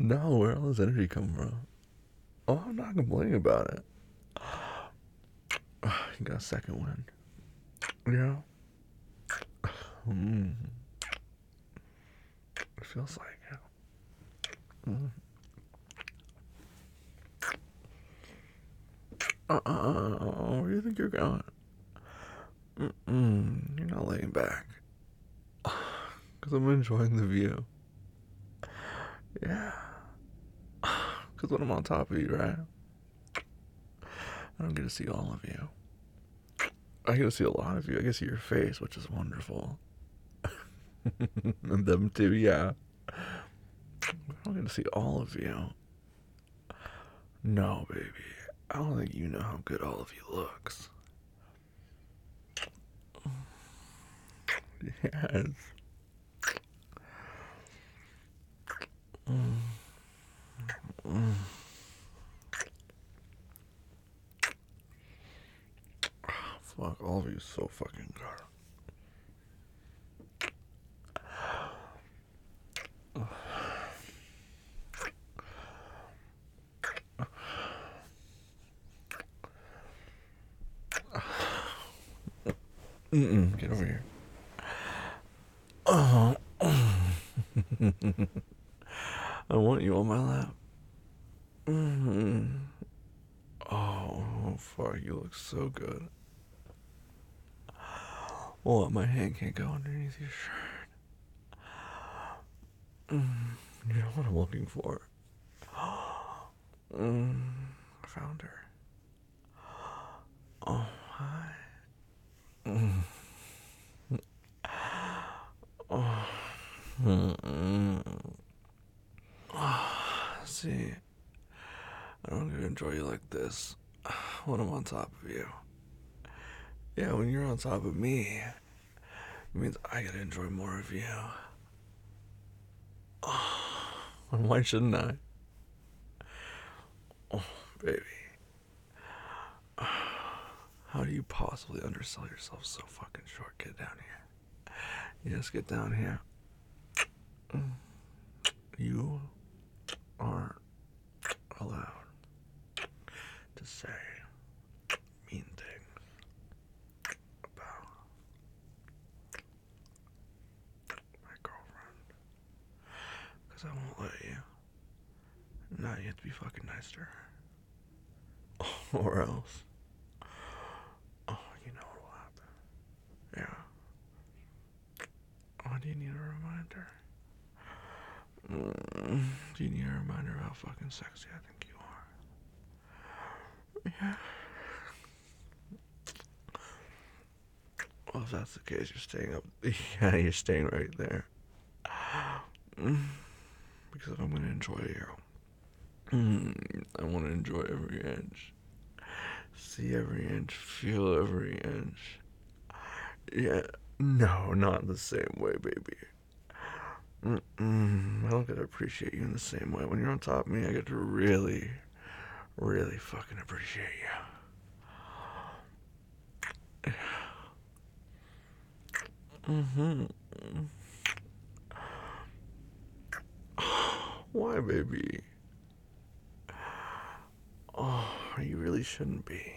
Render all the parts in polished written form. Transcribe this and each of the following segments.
No, where all this energy come from? Oh, I'm not complaining about it. You got a second one. Yeah. It feels like it. Where do you think you're going? You're not laying back. Because I'm enjoying the view. Yeah. Because when I'm on top of you, right? I don't get to see all of you. I get to see a lot of you. I get to see your face, which is wonderful. And them too, yeah. I don't get to see all of you. No, baby. I don't think you know how good all of you looks. Yes. Fuck, all of you so fucking good. Get over here. Oh. I want you on my lap. Oh, fuck, you look so good. What, my hand can't go underneath your shirt? You know what I'm looking for? I found her. Oh, hi. See, I don't get to enjoy you like this when I'm on top of you. Yeah, when you're on top of me, it means I get to enjoy more of you. Why shouldn't I? Oh, baby. How do you possibly undersell yourself so fucking short? Get down here. Yes, get down here. You aren't allowed to say mean things about my girlfriend. Because I won't let you. Now you have to be fucking nice to her. Or else. Oh, you know what will happen. Yeah. Oh, do you need a reminder? Do you need a reminder of how fucking sexy I think you are? Yeah. Well, if that's the case, you're staying up. Yeah, you're staying right there. Because if I'm gonna enjoy you, I want to enjoy every inch. See every inch, feel every inch. Yeah, no, not the same way, baby. I don't get to appreciate you in the same way. When you're on top of me, I get to really, really fucking appreciate you. Why, baby? Oh, you really shouldn't be.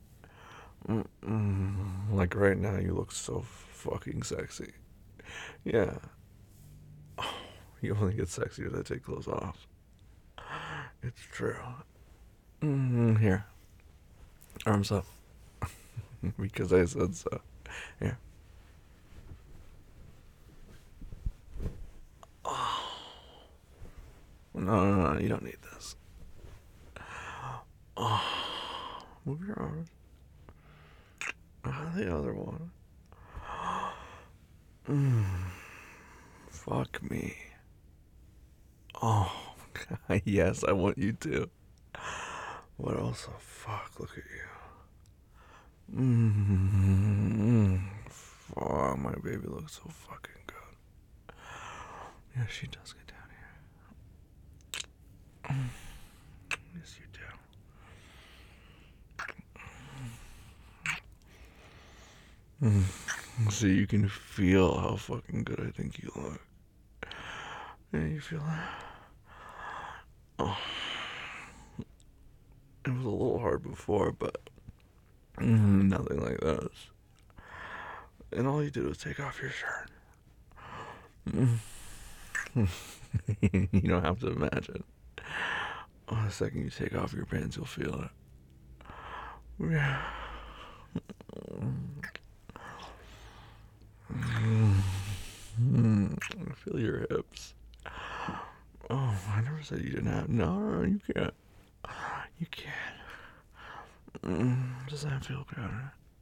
Like right now, you look so fucking sexy. Yeah. Oh, you only get sexier as I take clothes off. It's true. Here. Arms up. Because I said so. Here. Oh. No, you don't need this. Oh. Move your arms. The other one. Fuck me. Oh, yes, I want you to. But also, fuck, look at you. Fuck, my baby looks so fucking good. Yeah, she does get down here. Yes, you do. So you can feel how fucking good I think you look. Yeah, you feel that? Oh, it was a little hard before, but nothing like this. And all you did was take off your shirt. You don't have to imagine. Oh, the second you take off your pants, you'll feel it. Yeah. Feel your hips. Oh, I never said you didn't have. No, you can't. You can't. Does that feel good?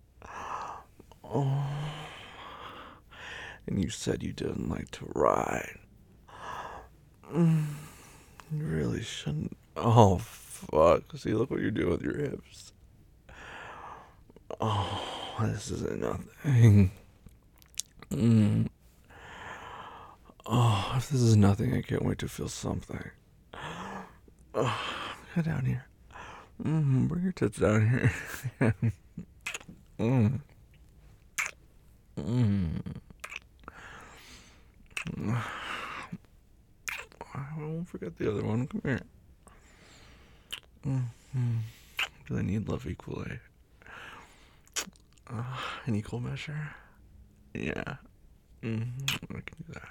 Oh. And you said you didn't like to ride. You really shouldn't. Oh, fuck. See, look what you're doing with your hips. Oh, this isn't nothing. Oh, if this is nothing, I can't wait to feel something. Oh, get down here. Bring your tits down here. mm. Mm. I won't forget the other one. Come here. Do they need love equally? An equal measure? Yeah. I can do that.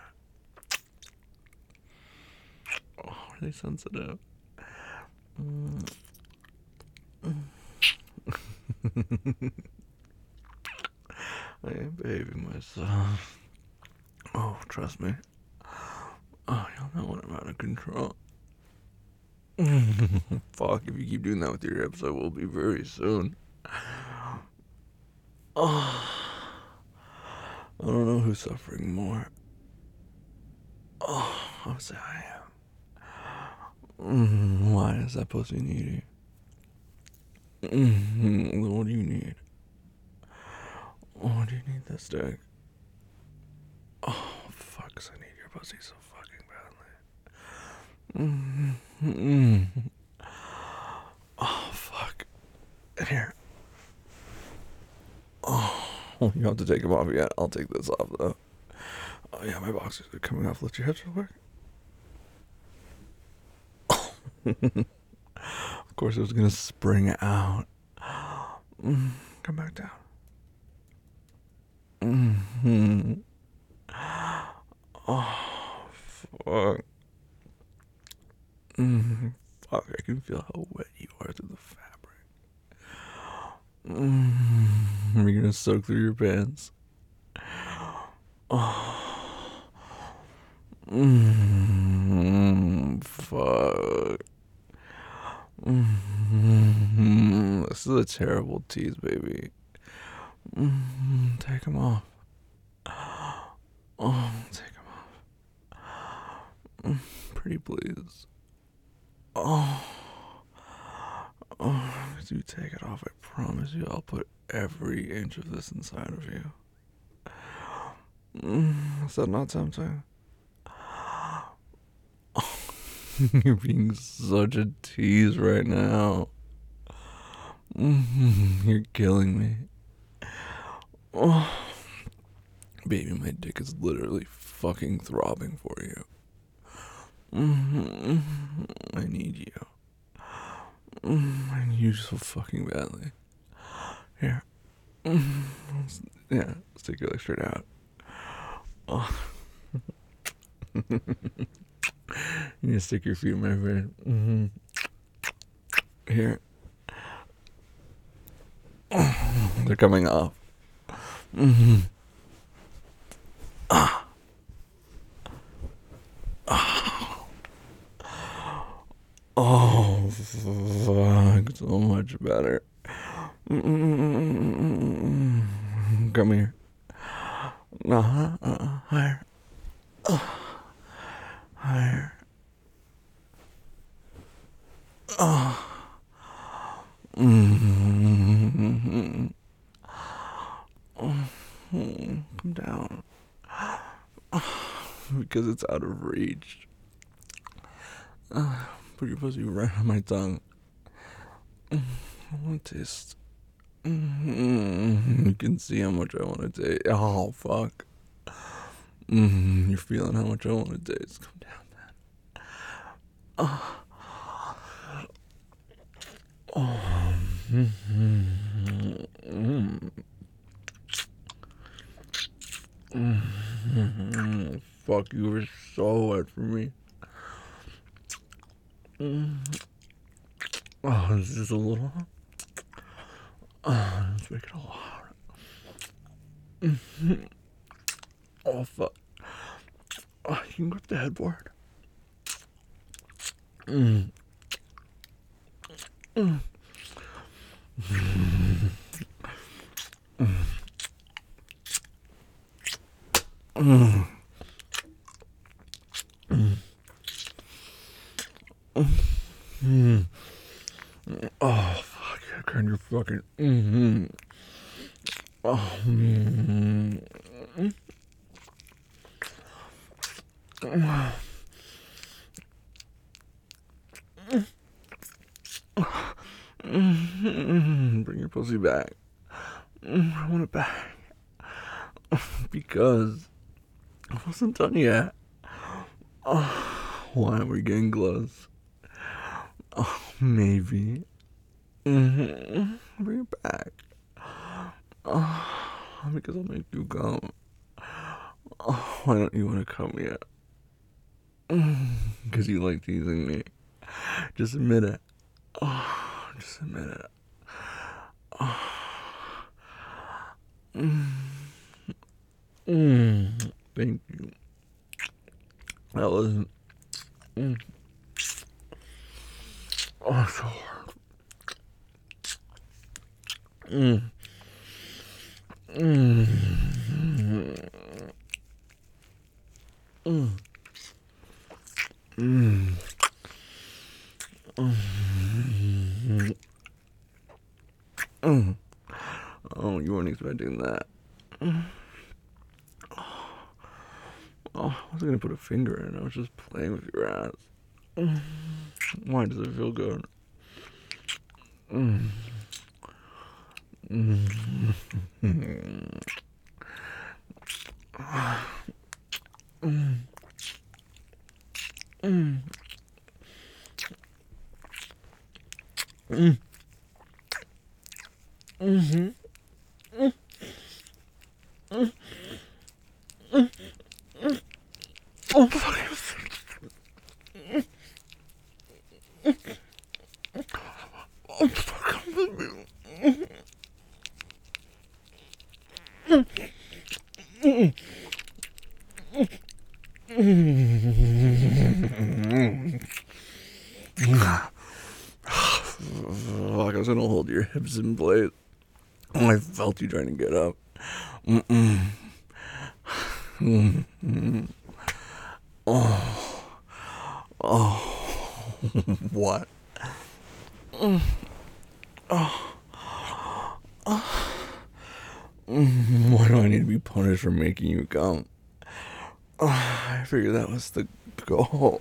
Oh, really sensitive. I am behaving myself. Oh, trust me. Oh, y'all know when I'm out of control. Fuck, if you keep doing that with your hips, I will be very soon. Oh, I don't know who's suffering more. Oh, I would say I am. Why is that pussy needy? What do you need? Oh, do you need this dick? Oh, fuck, 'cause I need your pussy so fucking badly. Oh, fuck. And here. Oh, you don't have to take them off yet. I'll take this off, though. Oh, yeah, my boxers are coming off. Lift your hips real quick. Of course, it was gonna spring out. Come back down. Oh, fuck. Fuck, I can feel how wet you are through the fabric. Are you gonna soak through your pants? Oh. Fuck. This is a terrible tease, baby. Take them off. Oh, take them off. Pretty please. Oh. Oh, if you take it off, I promise you I'll put every inch of this inside of you. Is that not tempting? Oh, you're being such a tease right now. You're killing me. Oh, baby, my dick is literally fucking throbbing for you. I need you. I need you so fucking badly. Here. Yeah, stick your leg straight out. Oh. You need to stick your feet in my bed. Here. They're coming off. Oh, fuck, so much better. Come here. Higher. Higher. Come down. Because it's out of reach. Put your pussy right on my tongue. I want to taste. You can see how much I want to taste. Oh, fuck. You're feeling how much I want to taste. Come down, man. Fuck, you were so wet for me. Oh, this is a little. Let's make it a lot. Oh, fuck. Oh, you can grip the headboard. Oh, fuck. I kind of fucking. Oh, bring your pussy back. I want it back. Because I wasn't done yet. Why are we getting gloves? Oh, maybe. Bring it back. Because I'll make you come. Why don't you want to come yet? Because you like teasing me. Just admit it. Just admit it. Thank you. That was. Oh, so hard. Oh, you weren't expecting that. Oh, I was gonna put a finger in. I was just playing with your ass. Why does it feel good? Oh, fuck. Oh, fuck. Fuck, I was gonna hold your hips in place. Oh, I felt you trying to get up. What? Why do I need to be punished for making you come? I figured that was the goal.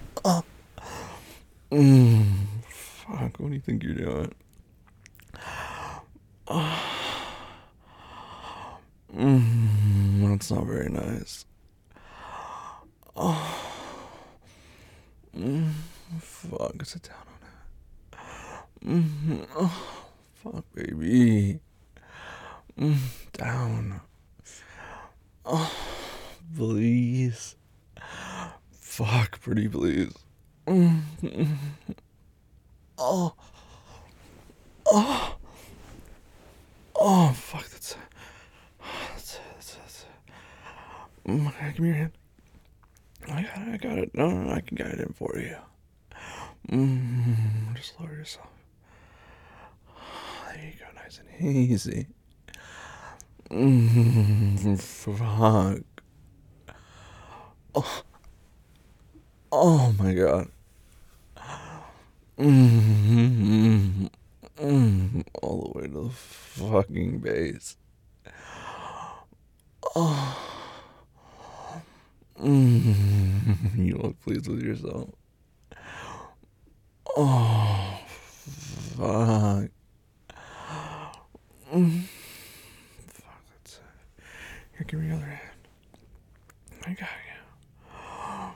Fuck, what do you think you're doing? That's not very nice. Fuck, sit down on it. Fuck, baby. Down. Please. Fuck, pretty please. Oh, fuck, that's it. Okay, give me your hand. I got it. No, I can guide it for you. Just lower yourself. There you go, nice and easy. Fuck. Oh my god. All the way to the fucking base. You look pleased with yourself. Oh, fuck. Fuck, that's it. Here, give me your other hand. I got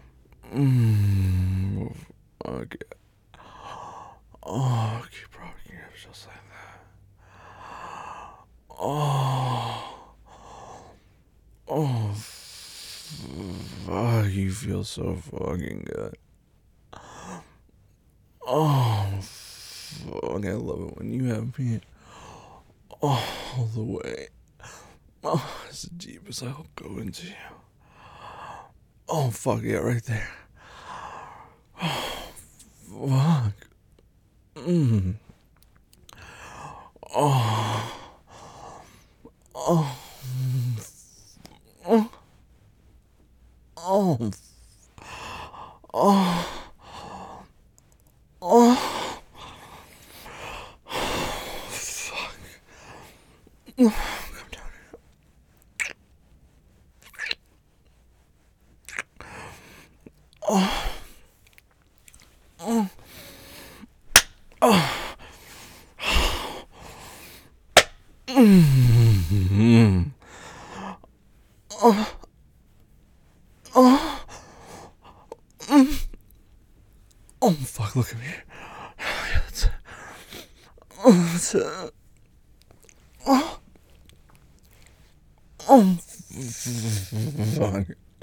you. Okay. Oh, keep rocking you feel so fucking good. Oh, fuck, I love it when you have me all the way. Oh, as deep as I'll go into you. Oh, fuck, yeah, right there. Oh, fuck. Oh, oh, oh, oh, oh, oh, fuck. Come down here. Oh, oh, oh. Oh, oh, oh, fuck, look at me. Oh, yeah, that's it. Oh, that's it. Oh, oh, fuck.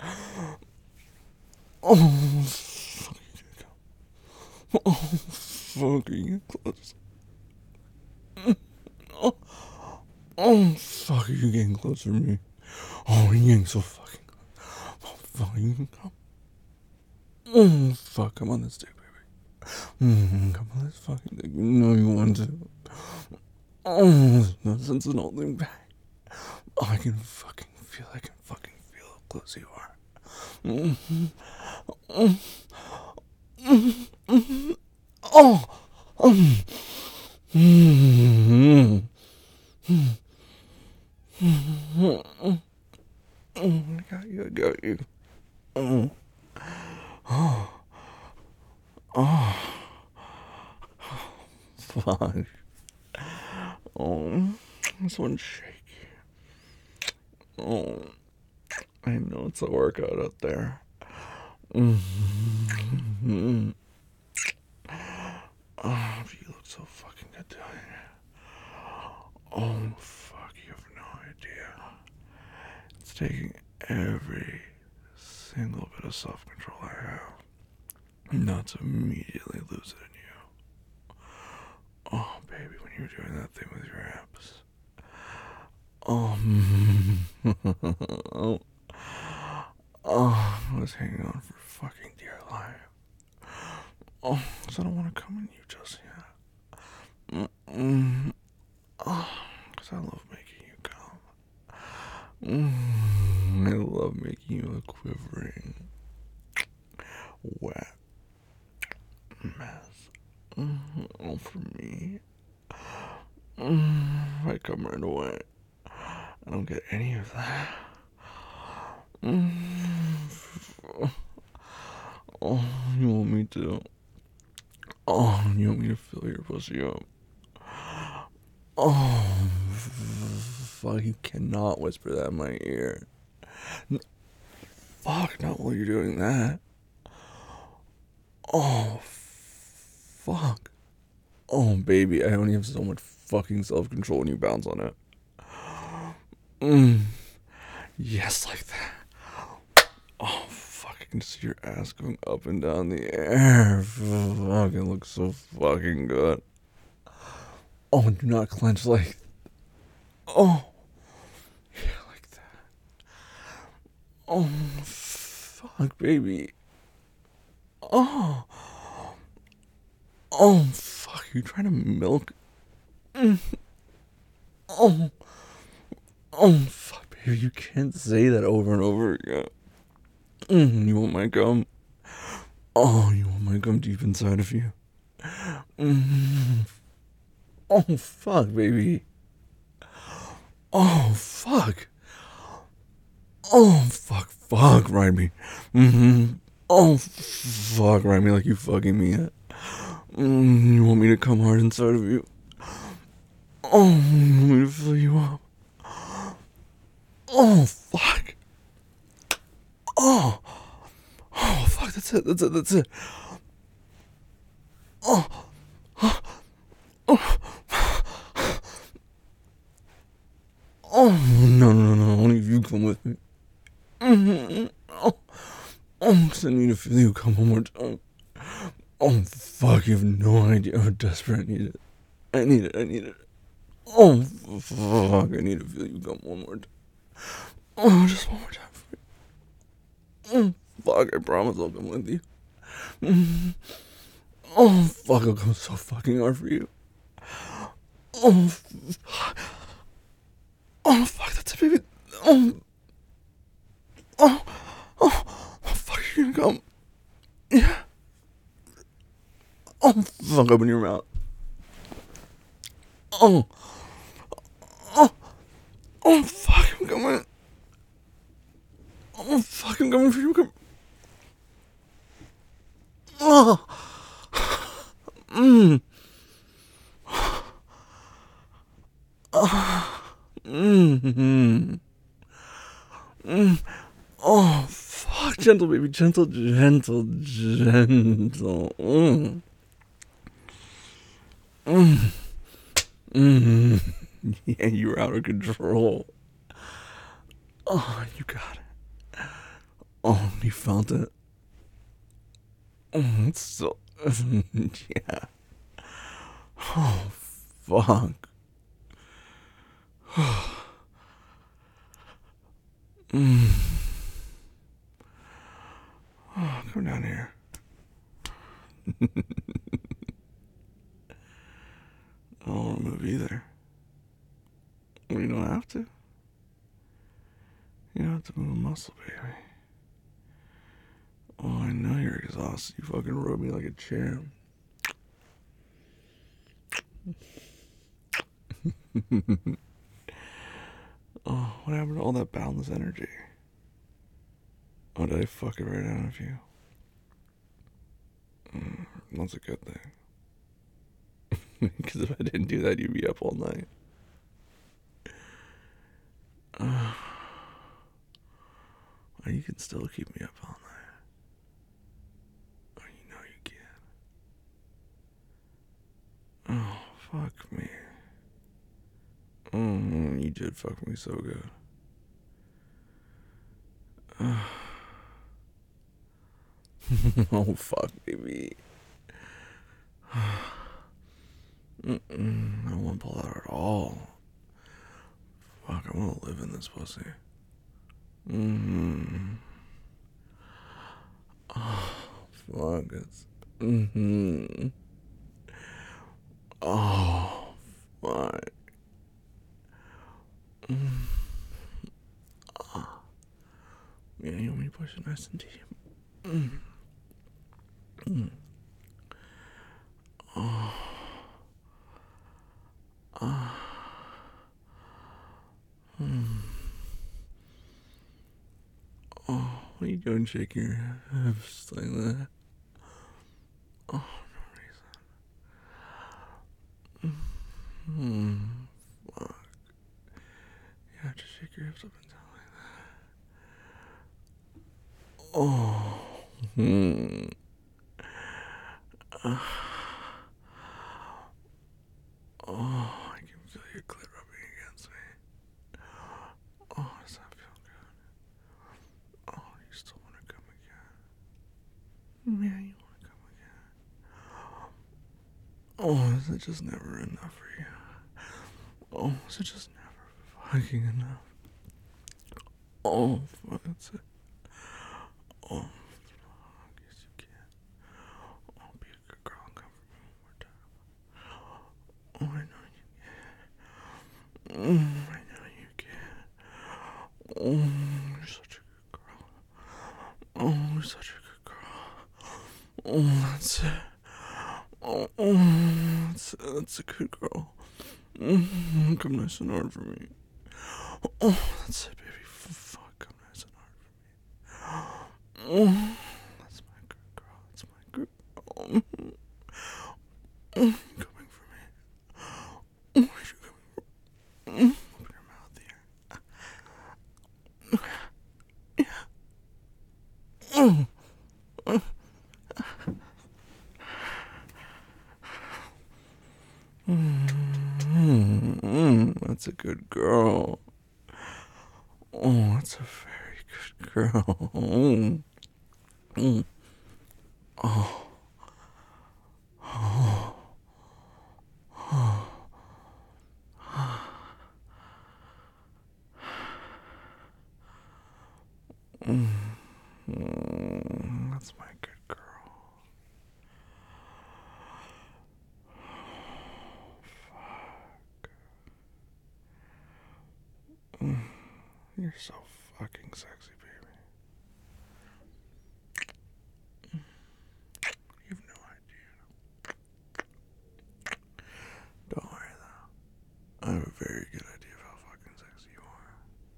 Oh, fuck. Oh, fucking close. Oh, oh, fuck, are you getting closer to me? Oh, you're getting so fucking close. Oh, fuck, you can come. Oh, fuck, come on this dick, baby. Come on this fucking dick. You know you want to. Oh, there's no sense in holding back. Oh, I can fucking feel how close you are. Mm-hmm. Oh, I got you. Oh, fuck. Oh, this one's shaky. Oh, I know it's a workout out there. Mm-hmm. Oh, you look so fucking good doing it. Oh, fuck, you have no idea. It's taking every single bit of self-control I have not to immediately lose it in you. Oh, baby, when you're doing that thing with your abs. Oh, oh, I was hanging on for fucking dear life. Oh, because I don't want to come in you just yet. Oh, because I love making you come. I love making you a quivering, wet mess. All for me. I come right away. I don't get any of that. Oh, you want me to? Oh, you want me to fill your pussy up? Oh, fuck, you cannot whisper that in my ear. Fuck, not while you're doing that. Oh, fuck. Oh, baby, I only have so much fucking self-control when you bounce on it. Yes, like that. Oh, fuck, I can see your ass going up and down the air. Fuck, it looks so fucking good. Oh, do not clench like. Oh, yeah, like that. Oh, fuck, baby. Oh, oh, fuck, you trying to milk? Oh, oh, fuck, baby, you can't say that over and over again. You want my gum? Oh, you want my gum deep inside of you? Oh, fuck, baby. Oh, fuck. Oh, fuck, ride me. Oh, fuck, ride me like you fucking me. You want me to come hard inside of you? Oh, you want me to fill you up? Oh, fuck. Oh, fuck, that's it. Oh, oh, no, only if you come with me. Oh, Oh, 'cause I need to feel you come one more time. Oh, fuck, you have no idea how desperate I need it. I need it, I need it. Oh, fuck, I need to feel you come one more time. Oh, just one more time for me. Fuck, I promise I'll come with you. Oh, fuck, I'll come so fucking hard for you. Oh, oh, fuck, that's it, baby. Oh, oh, oh, fuck, you're gonna come. Yeah. Oh, fuck, open your mouth. Oh, oh, oh, fuck, I'm coming. Oh, fuck, I'm coming for you. Come. Oh, mmm. Mm-hmm. Oh, fuck. Gentle, baby. Gentle, gentle, gentle. Yeah, you were out of control. Oh, you got it. Oh, you felt it. Oh, it's so. Yeah. Oh, fuck. Oh, come down here. I don't want to move either. Well, you don't have to. You don't have to move a muscle, baby. Oh, I know you're exhausted. You fucking rode me like a champ. Oh, what happened to all that boundless energy? Oh, did I fuck it right out of you? That's a good thing. Because if I didn't do that, you'd be up all night. Oh, you can still keep me up all night. Oh, you know you can. Oh, fuck me. You did fuck me so good. Oh, fuck, baby. I don't want to pull out at all. Fuck, I want to live in this pussy. Oh, fuck, it's. Oh, fuck. Yeah, you want me to push it nice and deep? Oh, what are you doing shaking your hips like that? Oh, no reason. Fuck. Yeah, just shake your hips up and down like that. Oh, I can feel your clit rubbing against me. Oh, does that feel good? Oh, you still want to come again? Yeah, you want to come again? Oh, is it just never enough for you? Oh, is it just never fucking enough? Oh, fuck, that's it. Oh, fuck, yes you can. Oh, be a good girl and come for me one more time. Oh, I know you can. I know you can. Oh, you're such a good girl. Oh, you're such a good girl. Oh, that's it. Oh, that's a good girl. Come nice and hard for me. Oh, that's it, baby. Fuck, come nice and hard for me. Oh, that's my good girl. That's my good girl. Coming for me. Oh, you're coming for me. Open your mouth here. That's a good girl. Oh, that's a very good girl. Mm. Oh. Oh. Mm. That's my good girl. Mm. You're so fucking sexy, baby. You have no idea. Don't worry though. I have a very good idea of how fucking sexy you are.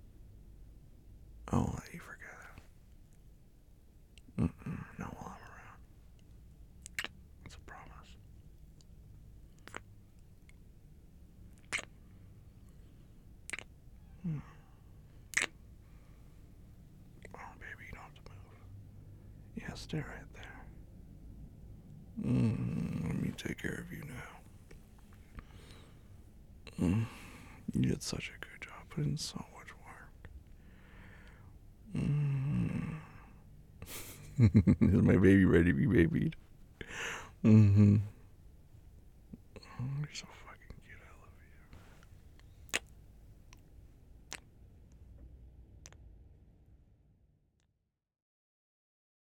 I won't let you forget it. Not while I'm around. It's a promise. Mm. Oh, baby, you don't have to move. Yeah, stay right there. Let me take care of you now. You did such a good job. Put in so much work. Is my baby ready to be babied? You're so